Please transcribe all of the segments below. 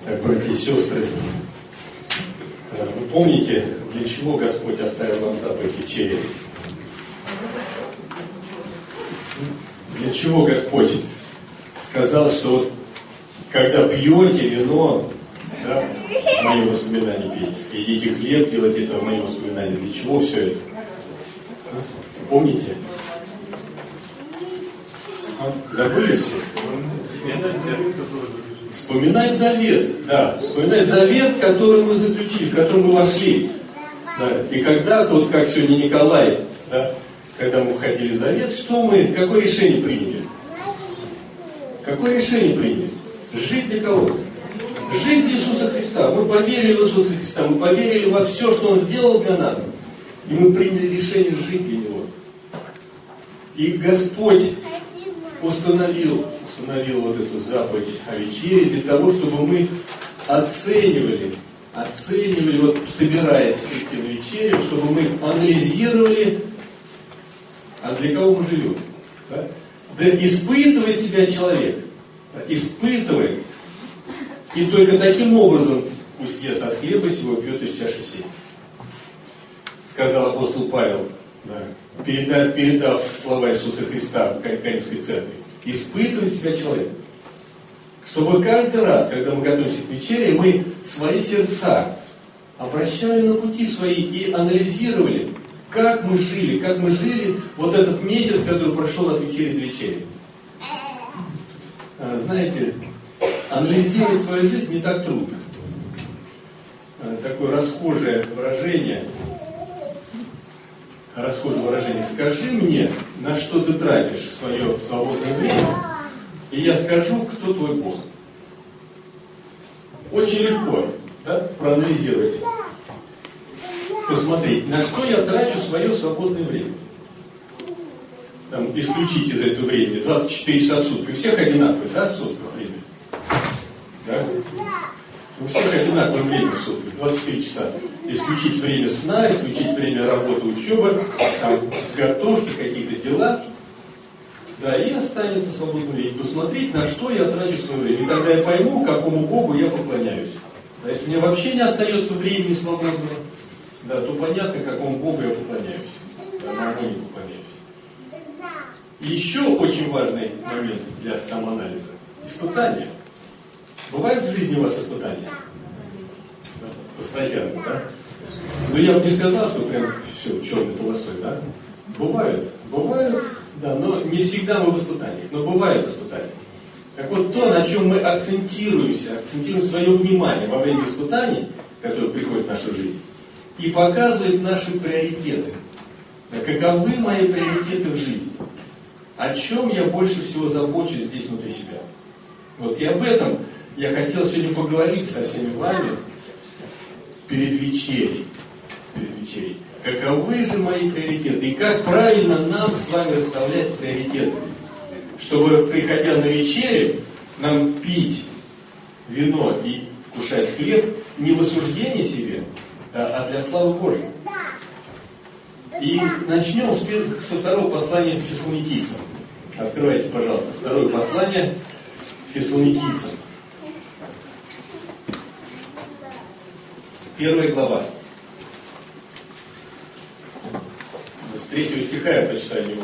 Братья и сестры, вы помните, для чего Господь оставил нам заповедь вечери? Для чего Господь сказал, что вот когда пьете вино, да, в мои воспоминания пейте, едите хлеб, делайте это в мои воспоминания. Для чего все это? Помните? Забыли все? Вспоминать завет, да, вспоминать завет, который мы заключили, в который мы вошли. Да. И когда-то, вот как сегодня Николай, да, когда мы входили в завет, какое решение приняли? Какое решение приняли? Жить для кого? Жить для Иисуса Христа. Мы поверили в Иисуса Христа, мы поверили во все, что Он сделал для нас. И мы приняли решение жить для Него. И Господь установил вот эту заповедь о вечере для того, чтобы мы оценивали, вот собираясь прийти на вечерю, чтобы мы анализировали, а для кого мы живем. Да? Да испытывает себя человек, да, испытывает, и только таким образом пусть ест от хлеба сего, пьет из чаши сей. Сказал апостол Павел, да, передав слова Иисуса Христа в Коринфской церкви. Испытывает себя человек. Чтобы каждый раз, когда мы готовимся к вечере, мы свои сердца обращали на пути свои и анализировали, как мы жили вот этот месяц, который прошел от вечери до вечери. Знаете, анализировать свою жизнь не так трудно. Такое расхожее выражение. Скажи мне, на что ты тратишь свое свободное время, и я скажу, кто твой Бог. Очень легко, да, проанализировать. Посмотреть, на что я трачу свое свободное время. Там, исключить из этого времени 24 часа в сутки. У всех одинаковое, да, в сутках время? Да? У всех одинаковое время в сутках, 24 часа. Исключить время сна, исключить время работы, учебы, там, готовки, какие-то дела. Да, и останется свободное время. Посмотреть, на что я трачу свое время. И тогда я пойму, какому Богу я поклоняюсь. Да, если мне вообще не остается времени свободного, да, то понятно, какому Богу я поклоняюсь. Да, могу не поклоняюсь. И еще очень важный момент для самоанализа. Испытания. Бывают в жизни у вас испытания? Да, постоянно, да? Но я бы не сказал, что прям все черной полосой, да? Бывают, да, но не всегда мы в испытаниях, но бывают испытания. Так вот, то, на чем мы акцентируем свое внимание во время испытаний, которые приходят в нашу жизнь, и показывает наши приоритеты. Каковы мои приоритеты в жизни? О чем я больше всего забочусь здесь внутри себя? Вот и об этом я хотел сегодня поговорить со всеми вами перед вечерей. Каковы же мои приоритеты? И как правильно нам с вами расставлять приоритеты? Чтобы, приходя на вечерю, нам пить вино и вкушать хлеб не в осуждении себе, а для славы Божьей. И начнем со второго послания Фессалоникийцам. Открывайте, пожалуйста, второе послание Фессалоникийцам. 1 глава. С 3 стиха я прочитаю немного.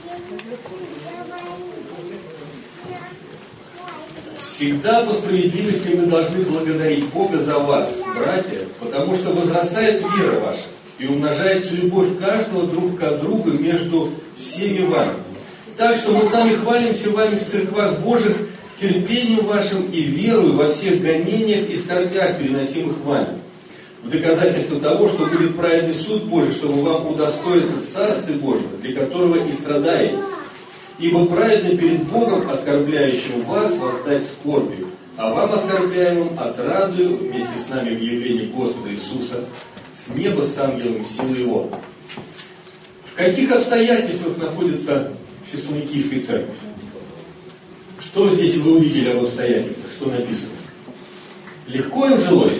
Всегда по справедливости мы должны благодарить Бога за вас, братья, потому что возрастает вера ваша и умножается любовь каждого друг к другу между всеми вами. Так что мы сами хвалимся вами в церквах Божьих терпением вашим и верою во всех гонениях и скорбях, переносимых вами. В доказательство того, что будет праведный суд Божий, чтобы вам удостоиться Царствия Божьего, для которого и страдаете. Ибо праведно перед Богом, оскорбляющим вас, воздать скорбью, а вам, оскорбляемым, отрадую вместе с нами в явлении Господа Иисуса с неба с ангелом силы Его. В каких обстоятельствах находится Фессалоникийская церковь? Что здесь вы увидели об обстоятельствах? Что написано? Легко им жилось?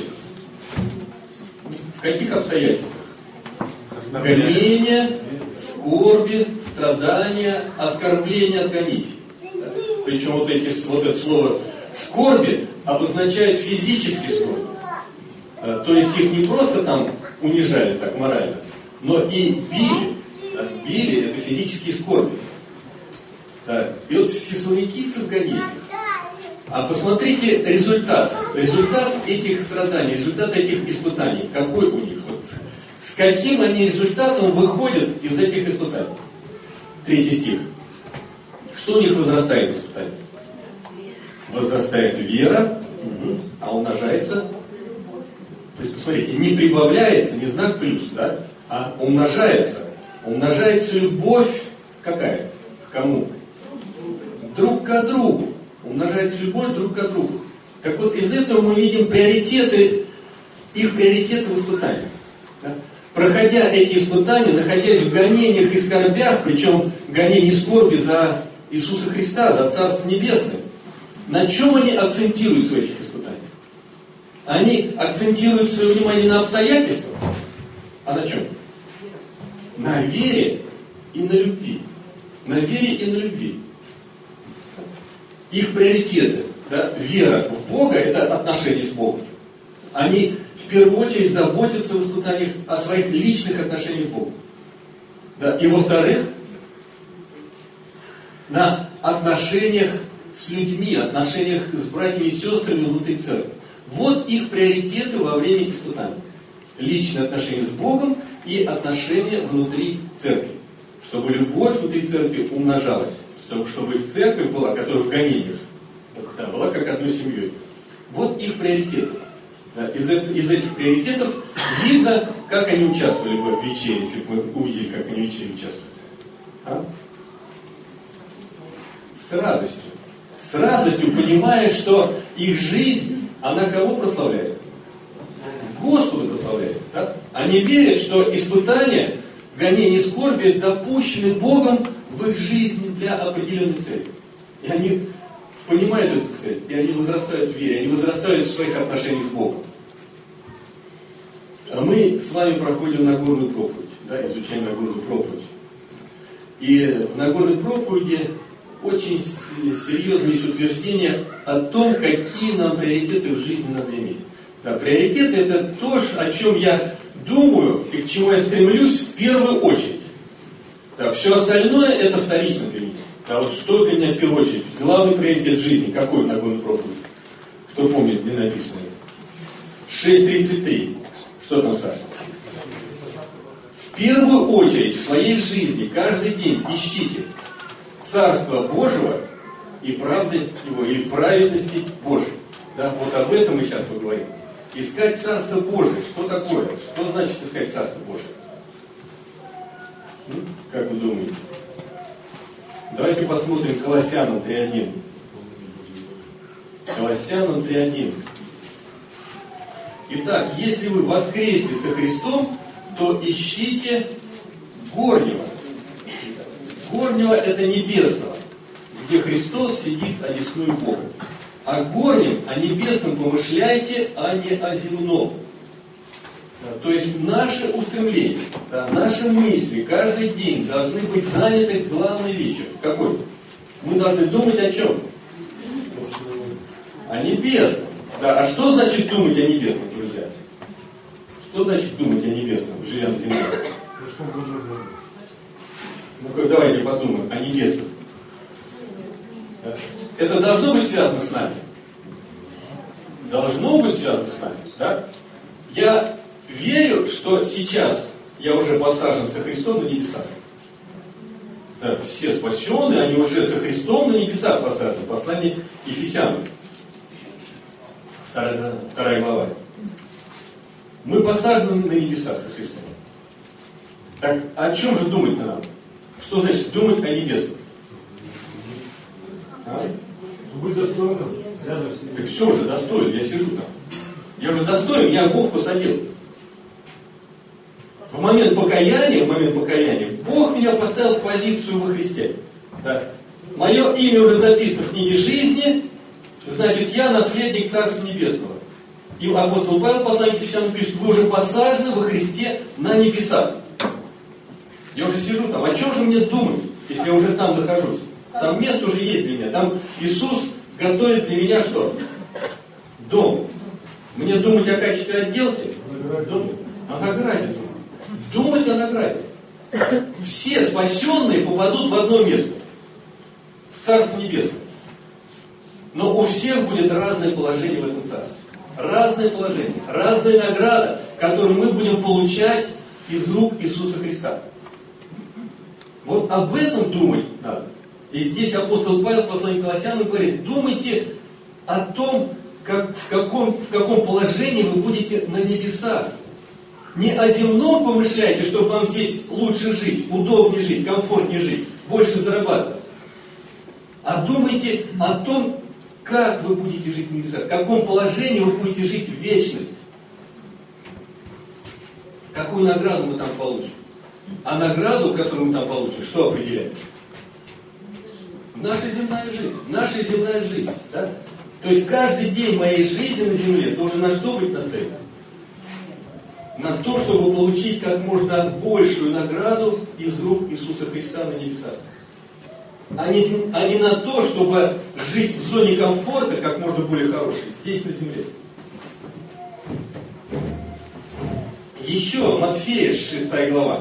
В каких обстоятельствах? Гонения, скорби, страдания, оскорбления от гонителей. Причем вот это слово Скорби обозначают физический скорбь. То есть их не просто там унижали так морально, но и били. Били — это физические скорби. И вот фессалоникийцев гонили. А посмотрите результат. Результат этих страданий, результат этих испытаний. Какой у них? Вот, с каким они результатом выходят из этих испытаний? 3 стих. Что у них возрастает в испытании? Возрастает вера, а умножается. То есть, посмотрите, не прибавляется, не знак плюс, да, а умножается. Умножается любовь какая? К кому? Друг к другу. Умножается любовь друг к другу. Так вот, из этого мы видим приоритеты, их приоритеты в испытаниях. Да? Проходя эти испытания, находясь в гонениях и скорбях, причем гонения и скорби за Иисуса Христа, за Царство Небесное, на чем они акцентируются в этих испытаниях? Они акцентируют свое внимание на обстоятельствах, а на чем? На вере и на любви. На вере и на любви. Их приоритеты, да, вера в Бога — это отношения с Богом. Они в первую очередь заботятся в испытаниях о своих личных отношениях с Богом. Да, и во-вторых, на отношениях с людьми, отношениях с братьями и сестрами внутри церкви. Вот их приоритеты во время испытаний. Личные отношения с Богом и отношения внутри церкви. Чтобы любовь внутри церкви умножалась. Чтобы их церковь была, которая в гонениях, да, была как одной семьей. Вот их приоритеты. Да, из этих приоритетов видно, как они участвовали бы в вечере, если бы мы увидели, как они в вечере участвуют. А? С радостью. С радостью, понимая, что их жизнь, она кого прославляет? Господа прославляет. Да? Они верят, что испытания, гонения и скорби допущены Богом в их жизни для определенной цели. И они понимают эту цель, и они возрастают в вере, они возрастают в своих отношениях с Богом. А мы с вами проходим Нагорную проповедь, да, изучаем Нагорную проповедь. И в Нагорной проповеди очень серьезно есть утверждение о том, какие нам приоритеты в жизни надо иметь. Да, приоритеты — это то, о чем я думаю и к чему я стремлюсь в первую очередь. Да, все остальное — это вторично для меня. Да, вот что для меня в первую очередь? Главный приоритет жизни. Какой в Нагорной проповеди? Кто помнит, где написано? 6:33. Что там, Саша? В первую очередь в своей жизни каждый день ищите Царства Божьего и правды Его, или праведности Божьей. Да, вот об этом мы сейчас поговорим. Искать Царство Божие. Что такое? Что значит искать Царство Божие? Как вы думаете? Давайте посмотрим Колоссянам 3:1. Колоссянам 3:1. Итак, если вы воскресли со Христом, то ищите горнего. Горнего — это небесного, где Христос сидит одесную Бога. О горнем, о небесном помышляйте, а не о земном. То есть наше устремление, да, наши мысли каждый день должны быть заняты главной вещью. Какой? Мы должны думать о чем? О небесном. Да, а что значит думать о небесном, друзья? Что значит думать о небесном, живя на земле? Ну-ка, давайте подумаем о небесном. Да. Это должно быть связано с нами? Должно быть связано с нами, да? Я верю, что сейчас я уже посажен со Христом на небесах. Да, все спасенные, они уже со Христом на небесах посажены. Послание Ефесянам. 2 глава. Мы посажены на небесах со Христом. Так о чем же думать-то нам? Что значит думать о небесном? А? Быть достойным. Так все уже достоин, я сижу там. Я уже достоин, меня Бог посадил. В момент покаяния Бог меня поставил в позицию во Христе. Да. Мое имя уже записано в книге жизни, значит, я наследник Царства Небесного. И апостол Павел, посланник Ефесянам, пишет: вы уже посажены во Христе на небесах. Я уже сижу там. О чем же мне думать, если я уже там нахожусь? Там место уже есть для меня. Там Иисус готовит для меня что? Дом. Мне думать о качестве отделки? О награде думать. Думать о награде. Все спасенные попадут в одно место. В Царство Небесное. Но у всех будет разное положение в этом царстве. Разное положение. Разная награда, которую мы будем получать из рук Иисуса Христа. Вот об этом думать надо. И здесь апостол Павел в послании к Колоссянам говорит: думайте о том, в каком положении вы будете на небесах. Не о земном помышляйте, чтобы вам здесь лучше жить, удобнее жить, комфортнее жить, больше зарабатывать. А думайте о том, как вы будете жить в небесах, в каком положении вы будете жить в вечности. Какую награду мы там получим. А награду, которую мы там получим, что определяет? Наша земная жизнь. Наша земная жизнь. Да? То есть каждый день моей жизни на земле должен на что быть нацелен? На то, чтобы получить как можно большую награду из рук Иисуса Христа на небесах. А не на то, чтобы жить в зоне комфорта как можно более хорошей здесь на земле. Еще Матфея 6 глава.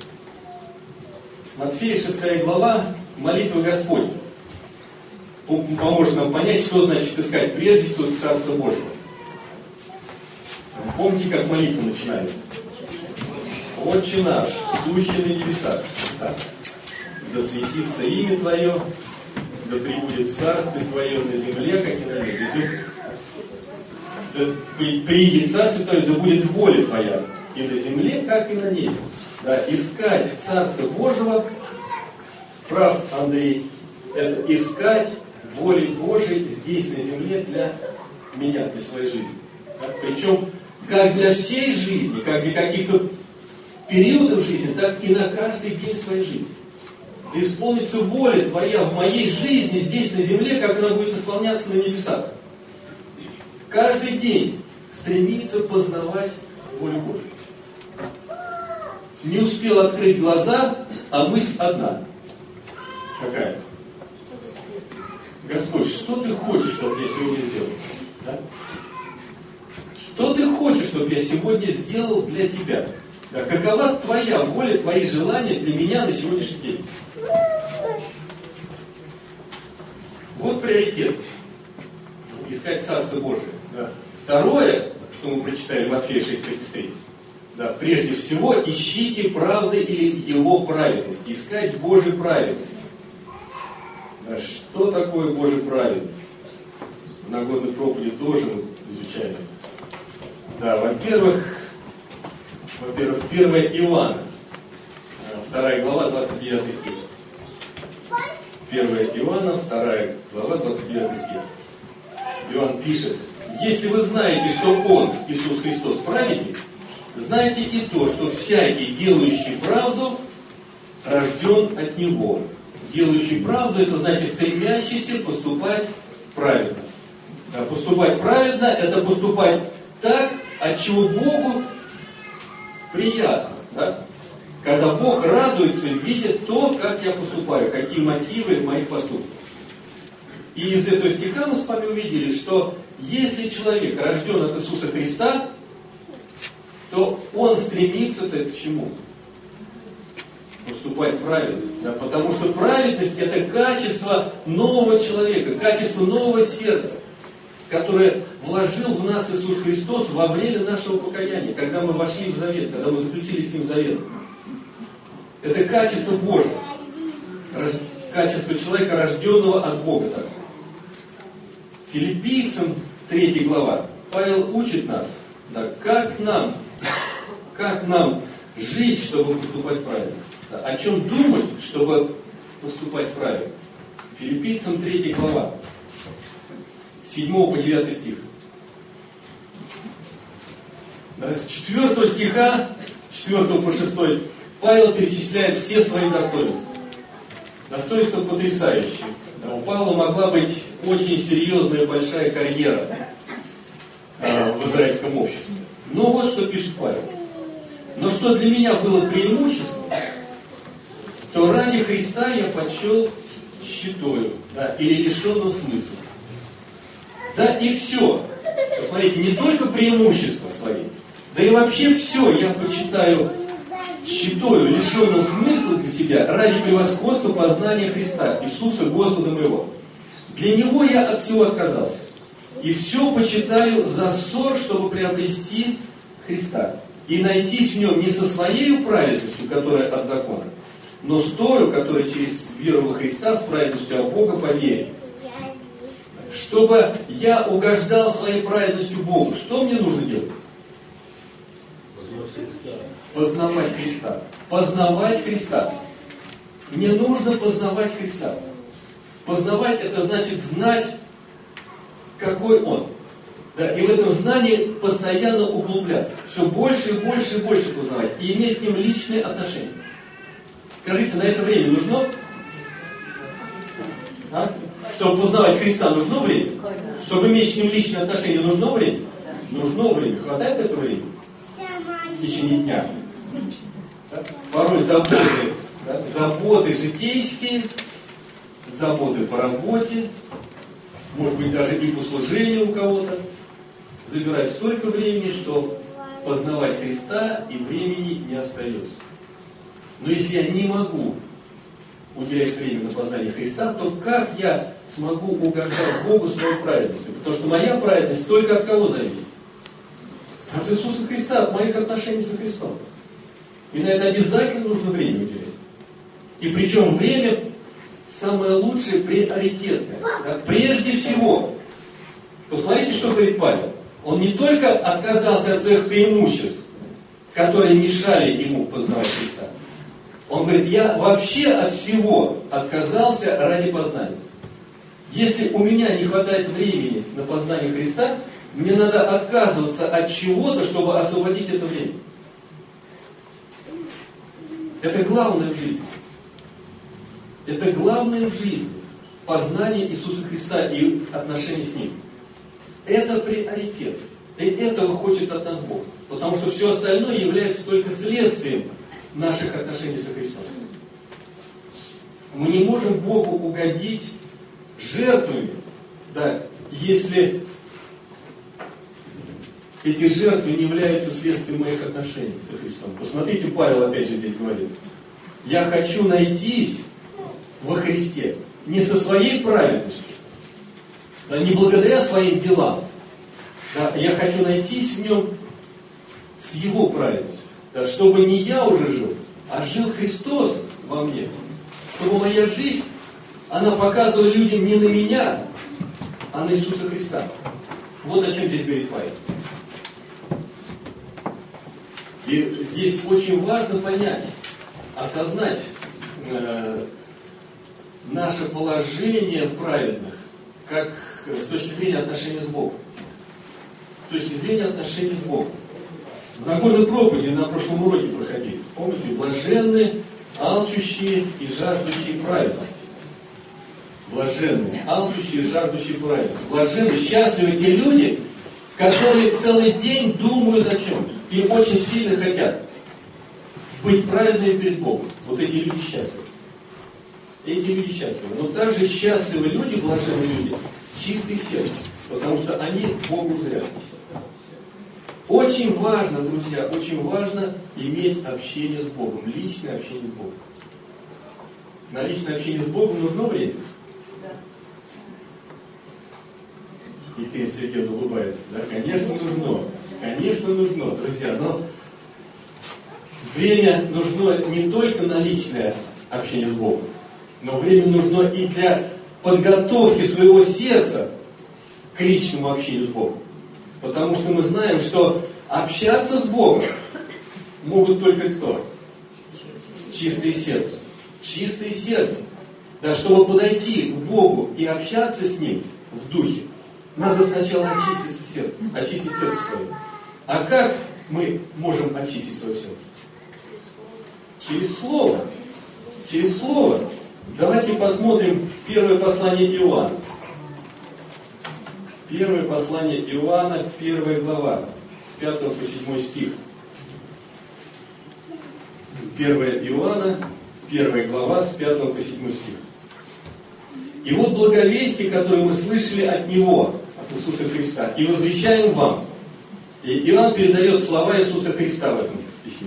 Матфея 6 глава, молитва Господня. Поможет нам понять, что значит искать прежде всего Царство Божьего. Помните, как молитва начинается? Отче наш, сущий на небесах. Так. Да светится имя Твое, да пребудет Царствие Твое на земле, как и на небе. Да приидет Царствие Твое, да будет воля Твоя и на земле, как и на небе. Да, искать Царство Божьего, прав Андрей, это искать воли Божией здесь на земле для меня, для своей жизни. Да? Причем как для всей жизни, как для каких-то периодов жизни, так и на каждый день своей жизни. Да исполнится воля Твоя в моей жизни здесь на земле, как она будет исполняться на небесах. Каждый день стремиться познавать волю Божию. Не успел открыть глаза, а мысль одна. Какая? Господь, что Ты хочешь, чтобы я сегодня сделал? Да? Что Ты хочешь, чтобы я сегодня сделал для Тебя? Да? Какова Твоя воля, Твои желания для меня на сегодняшний день? Вот приоритет. Искать Царство Божие. Да. Второе, что мы прочитали в Матфея 6:33. Да, прежде всего, ищите правды или Его праведность. Искать Божью праведность. Да, что такое Божья праведность? В Нагорной проповеди тоже мы изучаем это. Да, во-первых, 1 Иоанна, 2 глава, 29 стих. 1 Иоанна, 2 глава, 29 стих. Иоанн пишет: если вы знаете, что Он, Иисус Христос, праведник, знайте и то, что всякий, делающий правду, рожден от Него. Делающий правду, это значит стремящийся поступать праведно. А поступать праведно, это поступать так, от чего Богу приятно. Да? Когда Бог радуется, видя то, как я поступаю, какие мотивы моих поступков. И из этого стиха мы с вами увидели, что если человек рожден от Иисуса Христа, то он стремится-то к чему? Поступать правильно. Да? Потому что праведность — это качество нового человека, качество нового сердца, которое вложил в нас Иисус Христос во время нашего покаяния, когда мы вошли в завет, когда мы заключили с Ним завет. Это качество Божие. Качество человека, рожденного от Бога. Так. Филиппийцам 3 глава. Павел учит нас, да, как нам жить, чтобы поступать правильно. Да, о чем думать, чтобы поступать правильно. Филиппийцам 3 глава. 7 по 9 стих. Да, с 4 стиха, 4 по 6, Павел перечисляет все свои достоинства. Достоинства потрясающие. Да, у Павла могла быть очень серьезная большая карьера в израильском обществе. Но вот что пишет Павел. Но что для меня было преимуществом, то ради Христа я почел тщетою, да, или лишенным смысла. Да и все. Посмотрите, не только преимущества свои, да и вообще все я считаю лишенным смысла для себя ради превосходства познания Христа, Иисуса, Господа моего. Для Него я от всего отказался. И все почитаю за ссор, чтобы приобрести Христа. И найтись в Нем не со своей праведностью, которая от закона, но с той, которая через веру во Христа с праведностью от Бога по вере. Чтобы я угождал своей праведностью Богу. Что мне нужно делать? Познавать Христа. Познавать Христа. Мне нужно познавать Христа. Познавать — это значит знать, какой Он. Да, и в этом знании постоянно углубляться. Все больше и больше и больше познавать. И иметь с Ним личные отношения. Скажите, на это время нужно? Чтобы познавать Христа, нужно время? Чтобы иметь с Ним личные отношения, нужно время? Нужно время. Хватает этого времени? В течение дня. Да? Порой заботы житейские, заботы по работе, может быть, даже и по служению у кого-то, забирают столько времени, что познавать Христа и времени не остается. Но если я не могу уделять время на познание Христа, то как я смогу угождать Богу своей праведностью? Потому что моя праведность только от кого зависит? От Иисуса Христа, от моих отношений со Христом. И на это обязательно нужно время уделять. И причем время самое лучшее, приоритетное. Да? Прежде всего, посмотрите, что говорит Павел. Он не только отказался от своих преимуществ, которые мешали ему познавать Христа. Он говорит, я вообще от всего отказался ради познания. Если у меня не хватает времени на познание Христа, мне надо отказываться от чего-то, чтобы освободить это время. Это главное в жизни. Это главное в жизни. Познание Иисуса Христа и отношения с Ним. Это приоритет. И этого хочет от нас Бог. Потому что все остальное является только следствием наших отношений со Христом. Мы не можем Богу угодить жертвами, да, если эти жертвы не являются следствием моих отношений со Христом. Посмотрите, Павел опять же здесь говорит. Я хочу найтись во Христе не со своей праведностью, да, не благодаря своим делам. Да, я хочу найтись в Нем с Его праведностью. Да, чтобы не я уже жил, а жил Христос во мне. Чтобы моя жизнь, она показывала людям не на меня, а на Иисуса Христа. Вот о чем здесь говорит Павел. И здесь очень важно понять, осознать наше положение праведных, как с точки зрения отношений с Богом. С точки зрения отношений с Богом. В Нагорной проповеди на прошлом уроке проходили. Помните, блаженны, алчущие и жаждущие праведности. Блаженны, алчущие и жаждущие праведности. Блаженны, счастливы те люди, которые целый день думают о чем? И очень сильно хотят быть праведными перед Богом. Вот эти люди счастливы. Эти люди счастливы. Но также счастливы люди, блаженные люди, чистые сердцем. Потому что они Богу зря. Очень важно, друзья, очень важно иметь общение с Богом. Личное общение с Богом. На личное общение с Богом нужно время? Да. Екатерина Сергеевна улыбается. Да? Конечно, нужно. Конечно, нужно, друзья. Но время нужно не только на личное общение с Богом, но время нужно и для подготовки своего сердца к личному общению с Богом. Потому что мы знаем, что общаться с Богом могут только кто? Чистые сердцем. Чистые сердцем. Да, чтобы подойти к Богу и общаться с Ним в духе, надо сначала очистить сердце свое. А как мы можем очистить свое сердце? Через Слово. Через Слово. Давайте посмотрим первое послание Иоанна. Первое послание Иоанна, 1 глава, с 5 по 7 стих. 1 Иоанна, 1 глава, с 5 по 7 стих. И вот благовестие, которое мы слышали от Него, от Иисуса Христа и возвещаем вам. И Иоанн передает слова Иисуса Христа в этом письме.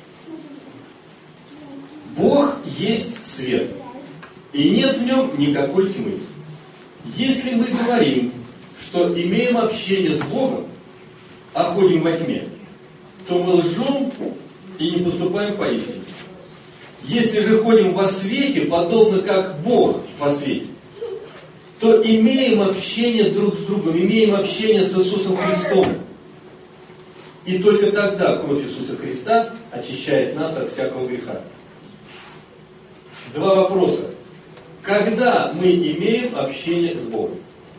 Бог есть свет, и нет в нем никакой тьмы. Если мы говорим, что имеем общение с Богом, а ходим во тьме, то мы лжем и не поступаем по истине. Если же ходим во свете, подобно как Бог во свете, то имеем общение друг с другом, имеем общение с Иисусом Христом. И только тогда кровь Иисуса Христа очищает нас от всякого греха. Два вопроса. Когда мы имеем общение с Богом?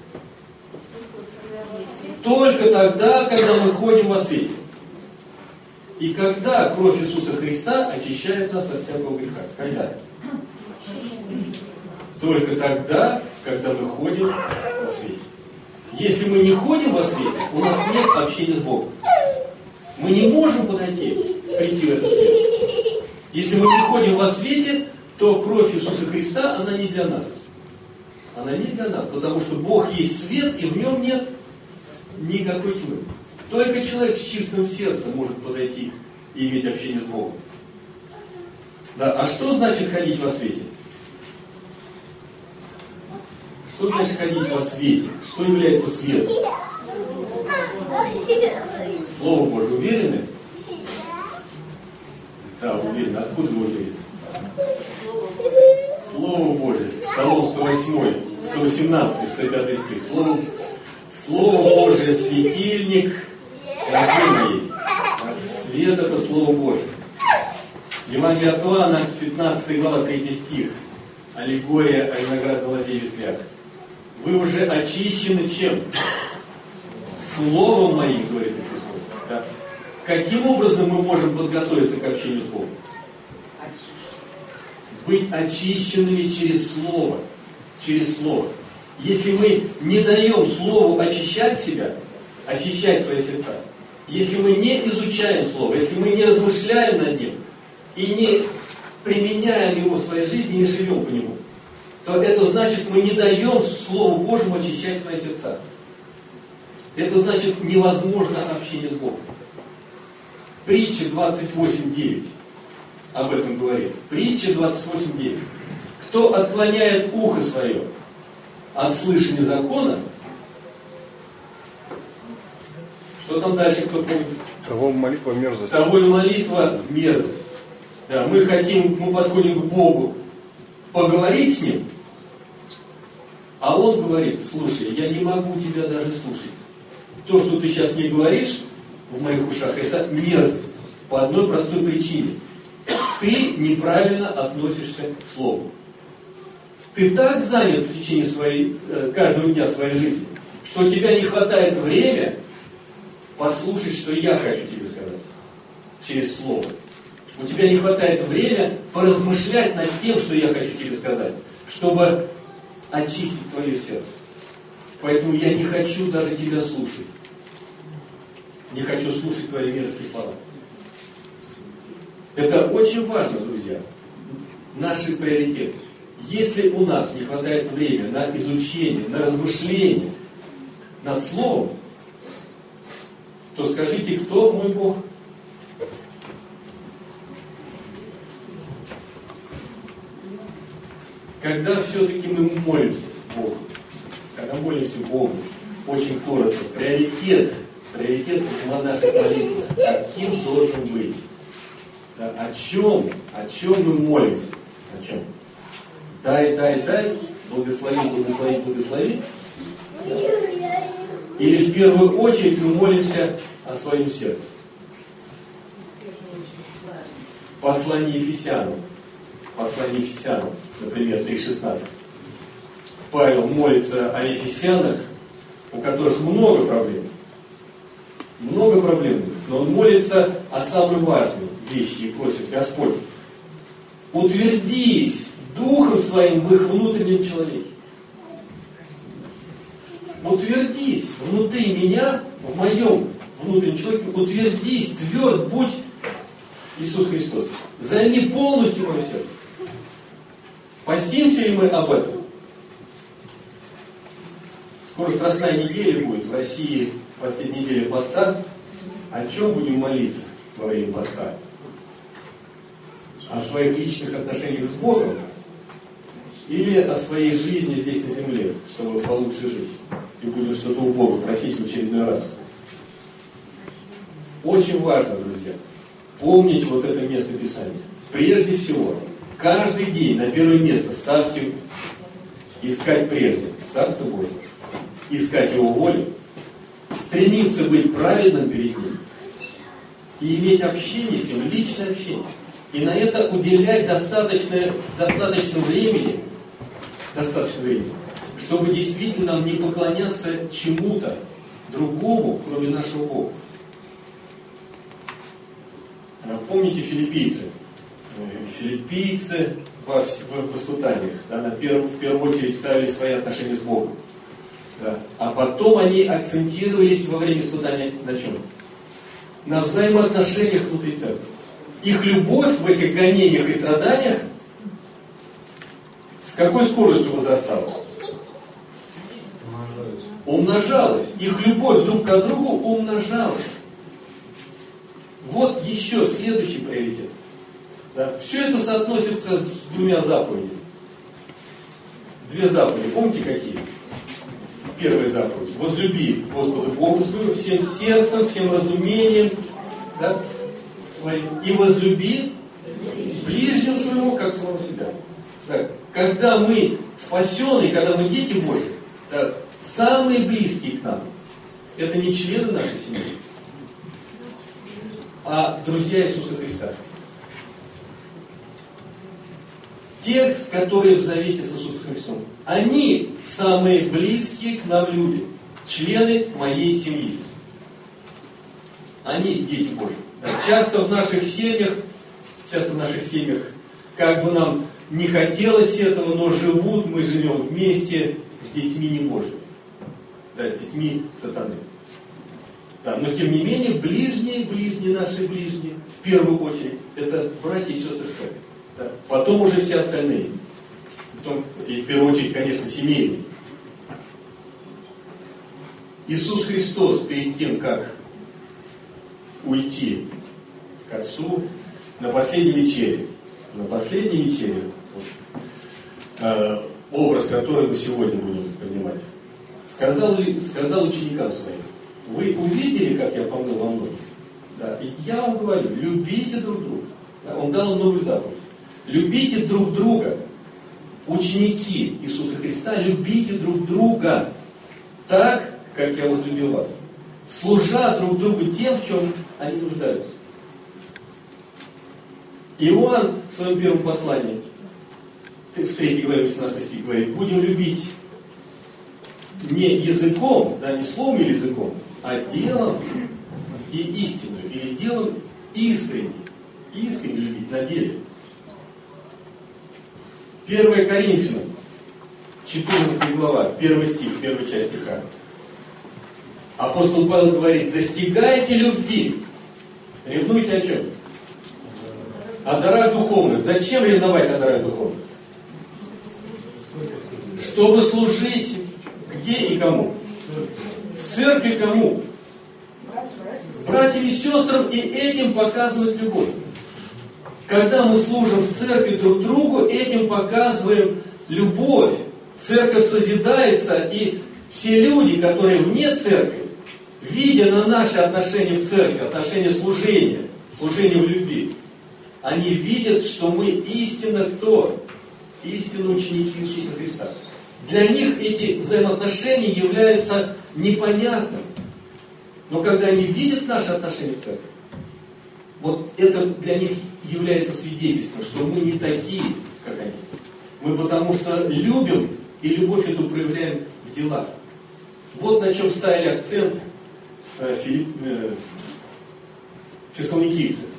Только тогда, когда мы ходим во свете. И когда кровь Иисуса Христа очищает нас от всякого греха? Когда? Только тогда, когда мы ходим во свете. Если мы не ходим во свете, у нас нет общения с Богом. Мы не можем прийти в этот свет. Если мы не ходим во свете, то кровь Иисуса Христа, она не для нас. Она не для нас, потому что Бог есть свет, и в нем нет никакой тьмы. Только человек с чистым сердцем может подойти и иметь общение с Богом. Да, а что значит ходить во свете? Что значит ходить во свете? Что является светом? Слово Божие, уверены? Да, уверены. Откуда вы уверены? Слово Божие. Псалом 108, 118, 105 стих. Слово Божие, светильник ноги моей. Свет — это Слово Божие. Евангелие от Иоанна, 15 глава, 3 стих. Аллегория о виноградной лозе и ветвях. Вы уже очищены чем? Словом моим, говорит Христос. Да? Каким образом мы можем подготовиться к общению с Богом? Быть очищенными через Слово. Через Слово. Если мы не даем Слову очищать себя, очищать свои сердца, если мы не изучаем Слово, если мы не размышляем над ним и не применяем его в своей жизни, не живем по нему, то это значит, мы не даем Слову Божьему очищать свои сердца. Это значит, невозможно общение с Богом. Притча 28:9 об этом говорит. Притча 28:9. Кто отклоняет ухо свое от слышания закона, что там дальше, кто помнит? Того молитва мерзость. Того и молитва мерзость. Да, мы подходим к Богу поговорить с Ним, а Он говорит: слушай, я не могу тебя даже слушать. То, что ты сейчас мне говоришь в моих ушах, это мерзость. По одной простой причине. Ты неправильно относишься к Слову. Ты так занят в течение каждого дня своей жизни, что у тебя не хватает времени послушать, что я хочу тебе сказать через Слово. У тебя не хватает времени поразмышлять над тем, что я хочу тебе сказать, чтобы очистить твое сердце. Поэтому я не хочу даже тебя слушать. Не хочу слушать твои мерзкие слова. Это очень важно, друзья. Наши приоритеты. Если у нас не хватает времени на изучение, на размышление над Словом, то скажите, кто мой Бог? Когда все-таки мы молимся Богу, когда молимся Богу, очень коротко, приоритет в наших молитвах, каким должен быть? Да, о чем мы молимся? О чем? Дай, благослови. Да. Или в первую очередь мы молимся о своем сердце. Послание Ефесянам, например, 3:16. Павел молится о ефесянах, у которых много проблем, но он молится о самой важной вещи и просит: Господь, утвердись Духом Своим в их внутреннем человеке. Утвердись внутри меня, в моем внутреннем человеке, утвердись, тверд будь, Иисус Христос. Займи полностью мое сердце. Постимся ли мы об этом? Скоро Страстная неделя будет в России, последняя неделя поста. О чем будем молиться во время поста? О своих личных отношениях с Богом или о своей жизни здесь на земле, чтобы получше жить? И будем что-то у Бога просить в очередной раз. Очень важно, друзья, помнить вот это место Писания. Прежде всего, каждый день на первое место ставьте искать прежде Царство Божие, искать Его волю, стремиться быть праведным перед Ним и иметь общение с Ним, личное общение. И на это уделять достаточно времени, чтобы действительно не поклоняться чему-то другому, кроме нашего Бога. Помните филиппийцы? Филиппийцы в испытаниях, да, в первую очередь ставили свои отношения с Богом. Да. А потом они акцентировались во время испытания на чем? На взаимоотношениях внутри церкви. Их любовь в этих гонениях и страданиях с какой скоростью возрастала? Умножалась. Их любовь друг к другу умножалась. Вот еще следующий приоритет. Да. Все это соотносится с двумя заповедями. Две заповеди. Помните какие? Первая заповедь. Возлюби Господа Бога своего всем сердцем, всем разумением, да, своим. И возлюби ближнего своего, как самого себя. Да. Когда мы спасены, когда мы дети Божьи, да, самые близкие к нам, это не члены нашей семьи, а друзья Иисуса Христа. Те, которые в завете с Иисусом Христом, они самые близкие к нам люди, члены моей семьи. Они дети Божьи. Часто в наших семьях, как бы нам не хотелось этого, но мы живем вместе с детьми не Божьими. Да, с детьми сатаны. Да, но тем не менее, ближние, наши ближние, в первую очередь, это братья и сестры в церкви. Да. Потом уже все остальные. И в первую очередь, конечно, семейные. Иисус Христос перед тем, как уйти к Отцу, на последней вечере, образ, который мы сегодня будем принимать, сказал ученикам своим: вы увидели, как я помыл вам ноги? Да. И я вам говорю, любите друг друга. Да. Он дал новую заповедь. Любите друг друга. Ученики Иисуса Христа, любите друг друга так, как я возлюбил вас. Служа друг другу тем, в чем они нуждаются. Иоанн в своем первом послании, в 3 главе 18 стих говорит: будем любить не языком, да, не словом или языком, а делом и истинную, или делом искренне. Искренне любить на деле. 1 Коринфянам, 14 глава, 1 стих, 1 часть стиха. Апостол Павел говорит: достигайте любви. Ревнуйте о чем? О дарах духовных. Зачем ревновать о дарах духовных? Чтобы служить где и кому? В церкви кому? Братьям и сестрам, и этим показывать любовь. Когда мы служим в церкви друг другу, этим показываем любовь. Церковь созидается, и все люди, которые вне церкви, видя на наши отношения в церкви, отношения служения в любви, они видят, что мы истинно кто? Истинно ученики Иисуса Христа. Для них эти взаимоотношения являются непонятным. Но когда они видят наши отношения в церкви, вот это для них является свидетельством, что мы не такие, как они. Мы потому что любим, и любовь эту проявляем в делах. Вот на чем ставили акцент фессалоникийцы.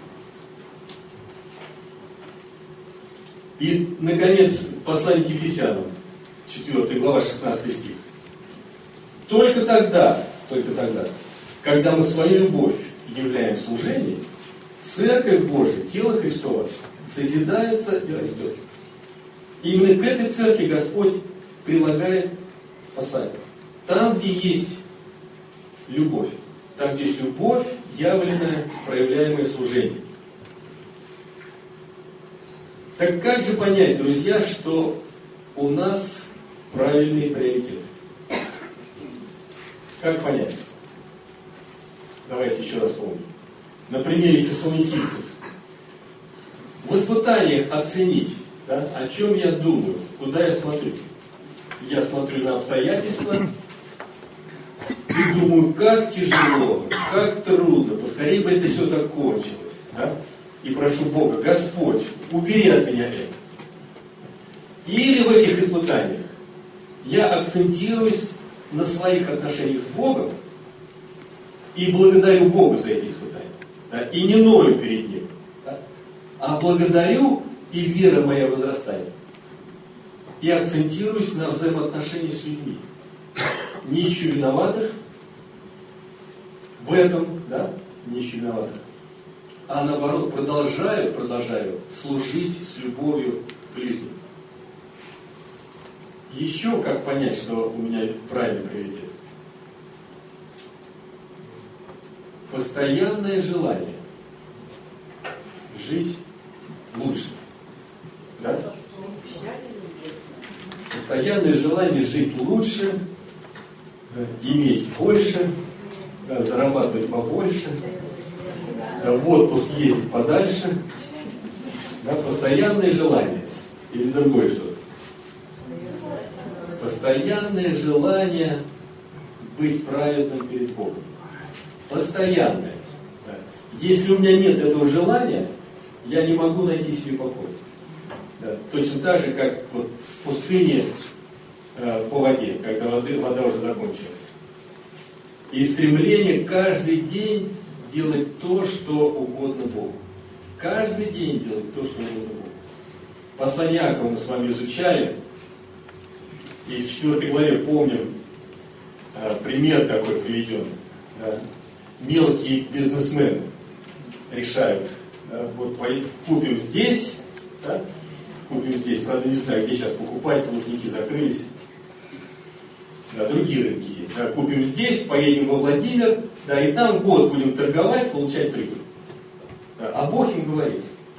И, наконец, послание к Ефесянам, 4 глава, 16 стих. Только тогда, когда мы свою любовь являем в служении, Церковь Божия, тело Христово, созидается и растет. Именно к этой церкви Господь прилагает спасание. Там, где есть любовь. Там, где есть любовь, явленное, проявляемое служение. Так как же понять, друзья, что у нас правильный приоритет? Как понять? Давайте еще раз помним. На примере фессалоникийцев. В испытаниях оценить, да, о чем я думаю, куда я смотрю. Я смотрю на обстоятельства и думаю, как тяжело, как трудно, поскорее бы это все закончилось. Да? И прошу Бога, Господь, убери от меня это. Или в этих испытаниях я акцентируюсь на своих отношениях с Богом и благодарю Бога за эти испытания. Да? И не ною перед Ним. Да? А благодарю, и вера моя возрастает. И акцентируюсь на взаимоотношении с людьми. Не ищу виноватых в этом, да? Не ищу виноватых. А наоборот, продолжаю служить с любовью к ближним. Еще как понять, что у меня правильный приоритет? Постоянное желание жить лучше. Да? Постоянное желание жить лучше, иметь больше, зарабатывать побольше, в отпуск ездить подальше. Да, постоянное желание. Или другое что-то. Постоянное желание быть праведным перед Богом. Постоянное. Да. Если у меня нет этого желания, я не могу найти себе покой. Да. Точно так же, как вот в пустыне по воде, когда вода уже закончилась. И стремление каждый день делать то, что угодно Богу. Каждый день делать то, что угодно Богу. Послание Иакова мы с вами изучали. И в 4 главе помним пример такой приведен. Да. Мелкие бизнесмены решают, да, вот купим здесь, да, правда не знаю, где сейчас покупать, лужники закрылись. Да, другие рынки есть. Да, купим здесь, поедем во Владимир, да, и там год будем торговать, получать прибыль. Да, а Бог им говорит.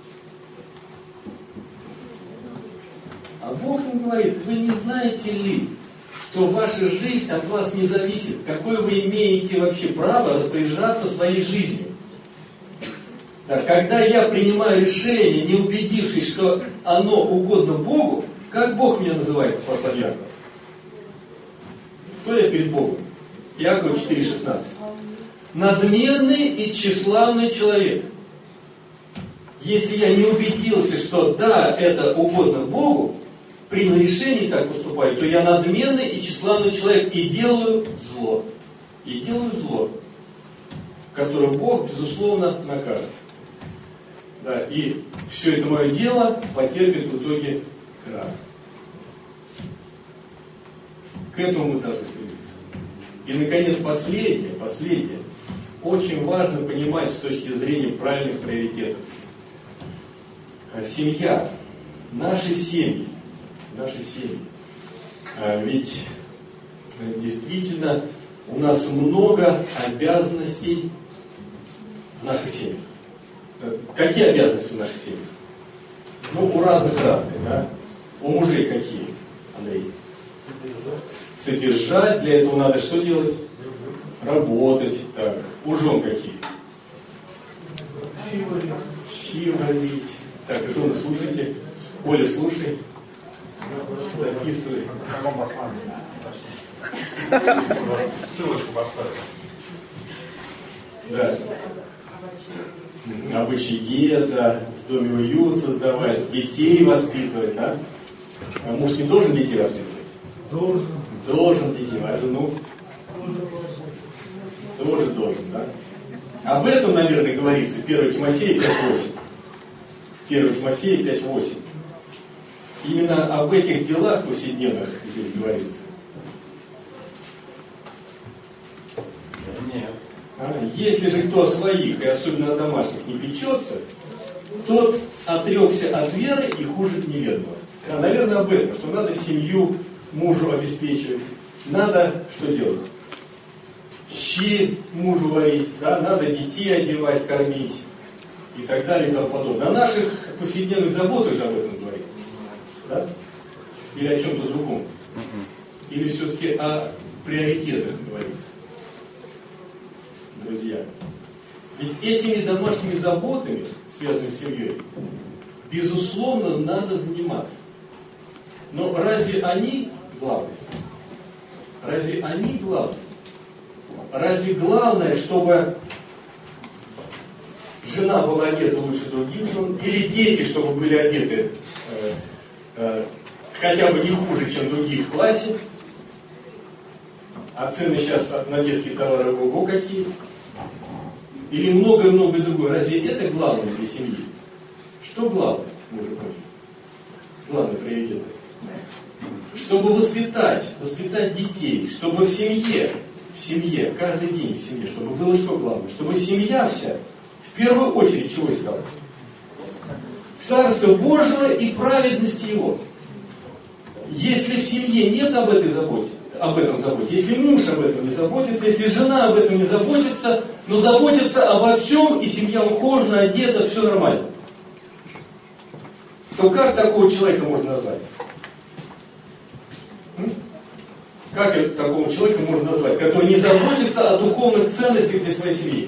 А Бог им говорит, вы не знаете ли, что ваша жизнь от вас не зависит? Какое вы имеете вообще право распоряжаться своей жизнью? Да, когда я принимаю решение, не убедившись, что оно угодно Богу, как Бог меня называет по посланию Иакова? Кто я перед Богом? Иакова 4,16. Надменный и тщеславный человек. Если я не убедился, что да, это угодно Богу, принял решение и так поступаю, то я надменный и тщеславный человек и делаю зло. И делаю зло, которое Бог, безусловно, накажет. Да, и все это мое дело потерпит в итоге крах. К этому мы должны стремиться. И, наконец, последнее. Очень важно понимать с точки зрения правильных приоритетов. Семья, наши семьи. Ведь действительно у нас много обязанностей в наших семьях. Какие обязанности в наших семьях? Ну, у разных разные, да? У мужей какие, Андрей? Содержать, для этого надо что делать? Работать. Так. У жен какие? Щи варить. Так, жены, слушайте. Оля, слушай. Записывай. Ссылочку поставь. Да. Об очаге, да, в доме уют создавать, детей воспитывать, да? А муж не должен детей воспитывать? Должен детей, а жену? Тоже должен, да? Об этом, наверное, говорится 1 Тимофея 5:8. 1 Тимофея 5:8. Именно об этих делах повседневных здесь говорится. Нет. Если же кто о своих, и особенно о домашних, не печется, тот отрекся от веры и хуже неверного. Наверное, об этом, что надо семью мужу обеспечивать, надо что делать? Щи мужу варить, да? Надо детей одевать, кормить и так далее и тому подобное. О наших повседневных заботах же об этом говорится. Да? Или о чем-то другом. Или все-таки о приоритетах говорится. Друзья. Ведь этими домашними заботами, связанными с семьей, безусловно, надо заниматься. Но разве они главные? Разве они главные? Разве главное, чтобы жена была одета лучше других жен, или дети, чтобы были одеты хотя бы не хуже, чем другие в классе? А цены сейчас на детские товары ого какие? Или многое-многое другое. Разве это главное для семьи? Что главное, мужик мой? Главное приоритет. Чтобы воспитать детей, чтобы в семье, каждый день в семье, чтобы было что главное? Чтобы семья вся, в первую очередь, чего искала? Царство Божьего и праведности Его. Если в семье нет об этом заботе, если муж об этом не заботится, если жена об этом не заботится, но заботится обо всем, и семья ухожена, одета, все нормально, то как такого человека можно назвать? Как такого человека можно назвать, который не заботится о духовных ценностях для своей семьи?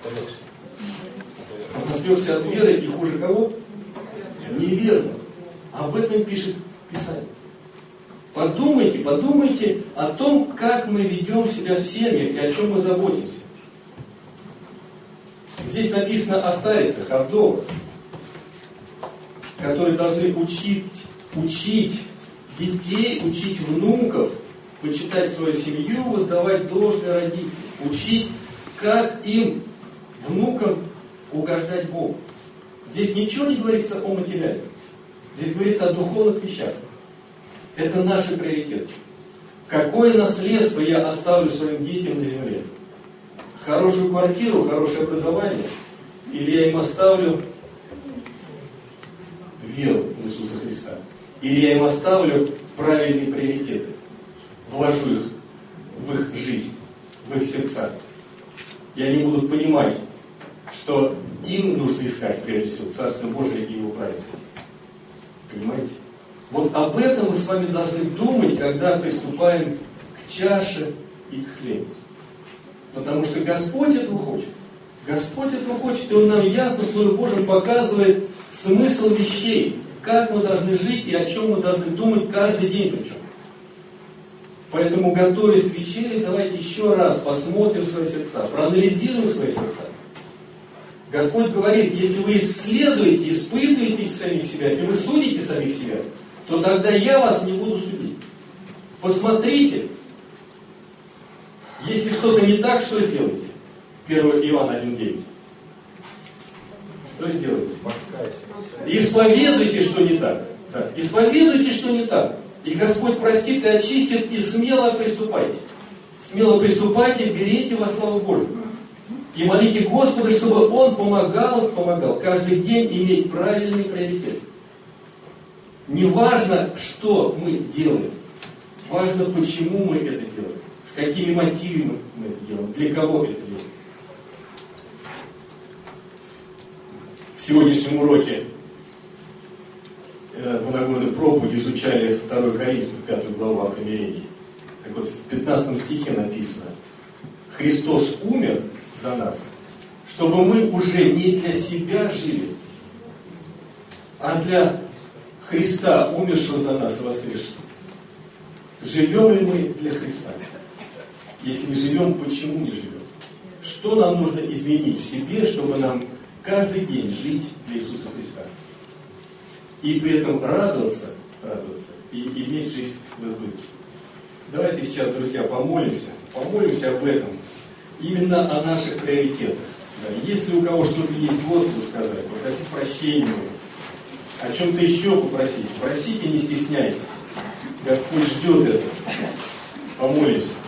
Он отвлекся от веры и хуже кого? Неверно. Об этом пишет Писание. Подумайте о том, как мы ведем себя в семьях и о чем мы заботимся. Здесь написано о старицах, о вдовах, которые должны учить детей, учить внуков, почитать свою семью, воздавать должное родителям, учить, как им, внукам, угождать Богу. Здесь ничего не говорится о материальном. Здесь говорится о духовных вещах. Это наши приоритеты. Какое наследство я оставлю своим детям на земле? Хорошую квартиру, хорошее образование? Или я им оставлю веру в Иисуса Христа? Или я им оставлю правильные приоритеты? Вложу их в их жизнь, в их сердца. И они будут понимать, что им нужно искать, прежде всего, Царство Божие и Его праведность. Понимаете? Вот об этом мы с вами должны думать, когда приступаем к чаше и к хлебу. Потому что Господь этого хочет. Господь этого хочет, и Он нам ясно в Слове Божьем показывает смысл вещей, как мы должны жить и о чем мы должны думать каждый день причем. Поэтому, готовясь к вечере, давайте еще раз посмотрим свои сердца, проанализируем свои сердца. Господь говорит, если вы исследуете, испытываете самих себя, если вы судите самих себя, то тогда я вас не буду судить. Посмотрите, если что-то не так, что сделаете? 1 Иоанна 1,9. Что сделаете? Исповедуйте, что не так. Да. Исповедуйте, что не так. И Господь простит и очистит, и смело приступайте. Смело приступайте, берите во славу Божию. И молите Господа, чтобы Он помогал каждый день иметь правильный приоритет. Не важно, что мы делаем. Важно, почему мы это делаем. С какими мотивами мы это делаем. Для кого это делаем. В сегодняшнем уроке по Нагорной проповеди изучали 2 Коринфянам, 5 главу о примирении. Так вот, в 15 стихе написано: Христос умер за нас, чтобы мы уже не для себя жили, а для Христа, умершего за нас и воскресшего. Живем ли мы для Христа? Если не живем, почему не живем? Что нам нужно изменить в себе, чтобы нам каждый день жить для Иисуса Христа? И при этом радоваться и иметь жизнь в избытке. Давайте сейчас, друзья, помолимся об этом. Именно о наших приоритетах. Да. Если у кого что-то есть Господу сказать, попросить прощения, о чем-то еще попросить. Просите, не стесняйтесь. Господь ждет этого. Помолимся.